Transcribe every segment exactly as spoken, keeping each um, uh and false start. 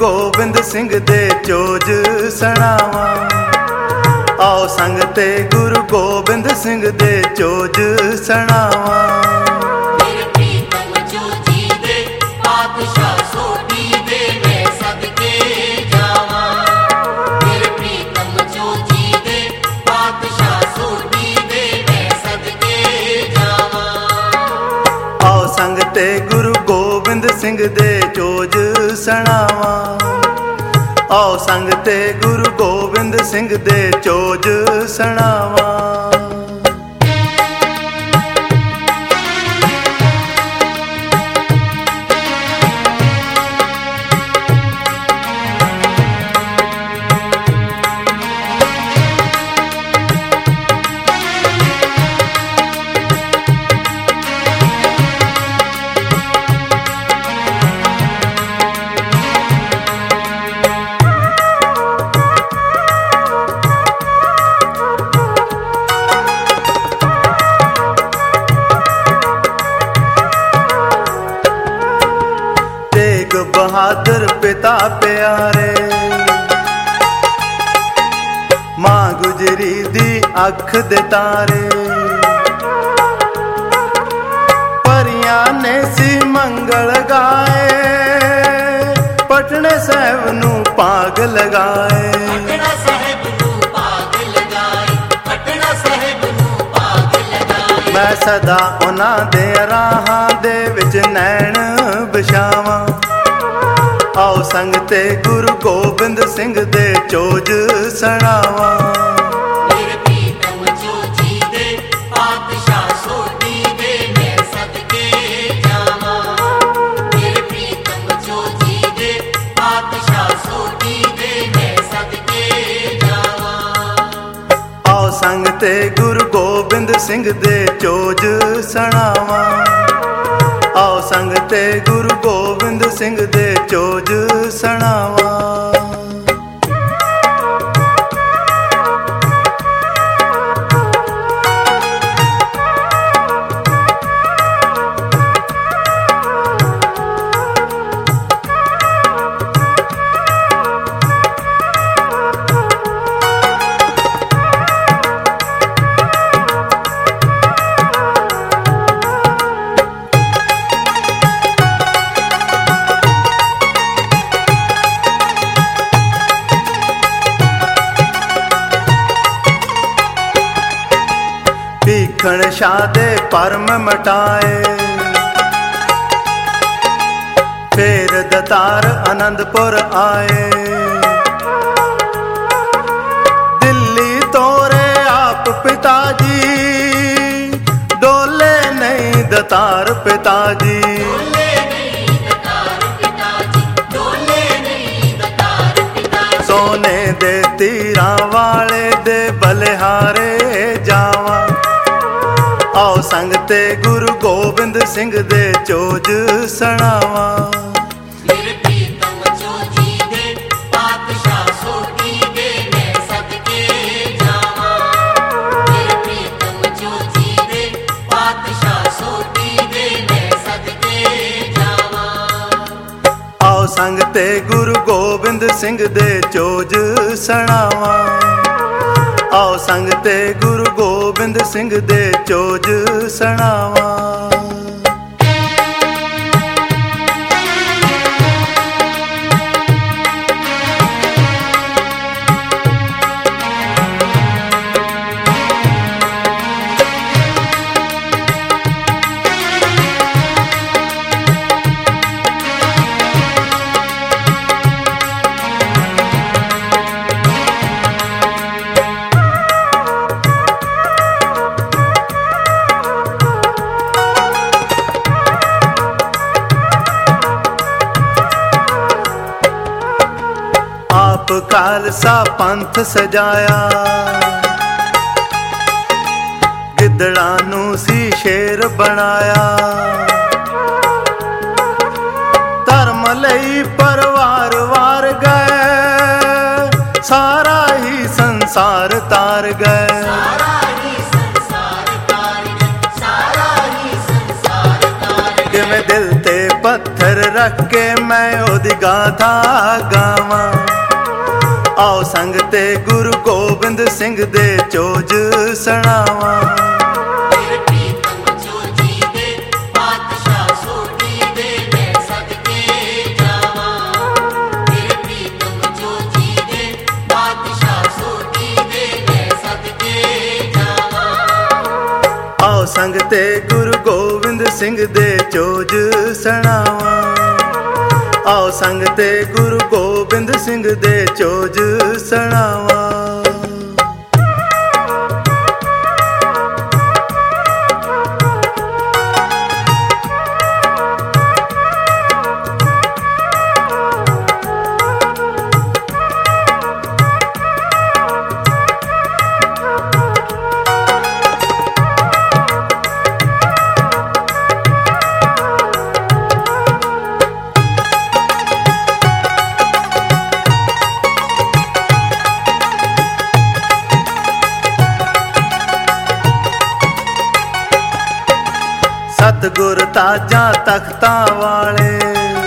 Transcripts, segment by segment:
गोबिंद सिंह दे चोज सणावा। आओ संग ते गुरु गोबिंद सिंह दे चोज सणावा। ते गुरु गोबिंद सिंह दे चोज सणावा। आओ संग ते गुरु गोबिंद सिंह दे चोज सणावा। बहादुर पिता प्यारे, मां गुजरी दी अख दे तारे। परियां ने सी मंगल गाए, पटने साहब नू पाग लगाए। मैं सदा उन्हां दे राहां दे विच नैण बिछावां। आओ संग ते गुरु गोबिंद सिंह दे चोज सणावा। मेरे प्रीतम चोजी दे पातशाह सोटी दे मैं सदके जावां। मेरे प्रीतम चोजी दे पातशाह सोटी दे मैं सदके जावां। आओ संग ते गुरु गोबिंद सिंह दे चोज सणावा। आओ संग ते गुरु गोबिंद सिंह दे चोज सणावा। भीखण शाह दे परम मटाए, फेर दतार आनंदपुर आए। दिल्ली तोरे आप पिताजी, डोले नहीं दतार पिताजी। सोने दे तीरा वाले दे बलिहारे जावा। आओ संग ते गुरु गोबिंद सिंह दे चोज सणावा। मेरे प्रीतम चोजी दे पातशाह सोटी दे मैं सदके जावां। मेरे प्रीतम चोजी दे पातशाह सोटी दे मैं सदके जावां। आओ संग ते गुरु गोबिंद सिंह दे चोज सणावा। आओ संग ते गुरु गोबिंद सिंह दे चोज सणावा। खालसा पंथ सजाया, गिदड़ा नू सी शेर बनाया। धर्म लई परवार वार गए, सारा ही संसार तार गए। किवें दिल ते ਪੱਥਰ ਰੱਖ ਕੇ ਮੈਂ ਉਹਦੀ ਗਾਥਾ ਗਾਵਾਂ। ਆਓ ਸੰਗ ਤੇ ਗੁਰੂ ਗੋਬਿੰਦ ਸਿੰਘ ਦੇ ਚੋਜ ਸੁਣਾਵਾਂ। ਆਓ ਸੰਗ ਤੇ ਗੁਰੂ ਗੋਬਿੰਦ ਸਿੰਘ ਦੇ ਚੋਜ ਸੁਣਾਵਾਂ। ਆਓ ਸੰਗ ਤੇ ਗੁਰੂ ਗੋਬਿੰਦ ਸਿੰਘ ਦੇ ਚੋਜ ਸੁਣਾਵਾਂ। ਸਤਿਗੁਰ ਤਾਜਾਂ ਤਖਤਾਂ ਵਾਲੇ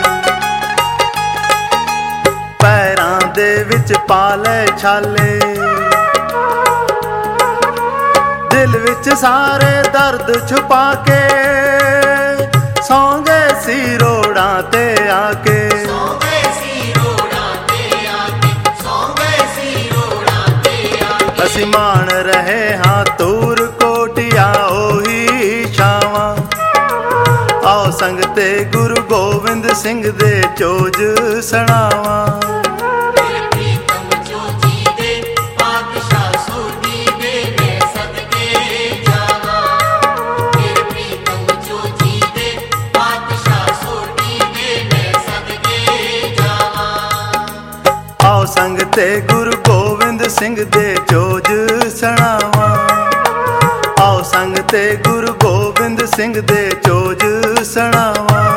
ਪੈਰਾਂ ਦੇ ਵਿੱਚ ਪਾ ਲੈ ਛਾਲੇ। ਦਿਲ ਵਿੱਚ ਸਾਰੇ ਦਰਦ ਛੁਪਾ ਕੇ ਸੌਂ ਗਏ ਸੀ ਰੋੜਾਂ ਤੇ ਆ ਕੇ। ਅਸੀਂ ਮਾਣ ਰਹੇ ਹਾਂ ਤੂਰ ਕੋਟਿਆ ਉਹੀ ਛਾਵਾਂ। ਆਓ ਸੰਗ ਤੇ ਗੁਰੂ ਗੋਬਿੰਦ ਸਿੰਘ ਦੇ ਚੋਜ ਸੁਣਾਵਾਂ। ਆਓ ਸੰਗ ਤੇ ਗੁਰੂ ਗੋਬਿੰਦ ਸਿੰਘ ਦੇ ਚੋਜ ਸੁਣਾਵਾਂ। ਆਓ ਸੰਗ ਤੇ ਗੁਰੂ ਗੋਬਿੰਦ ਸਿੰਘ ਦੇ ਚੋਜ ਸੁਣਾਵਾਂ।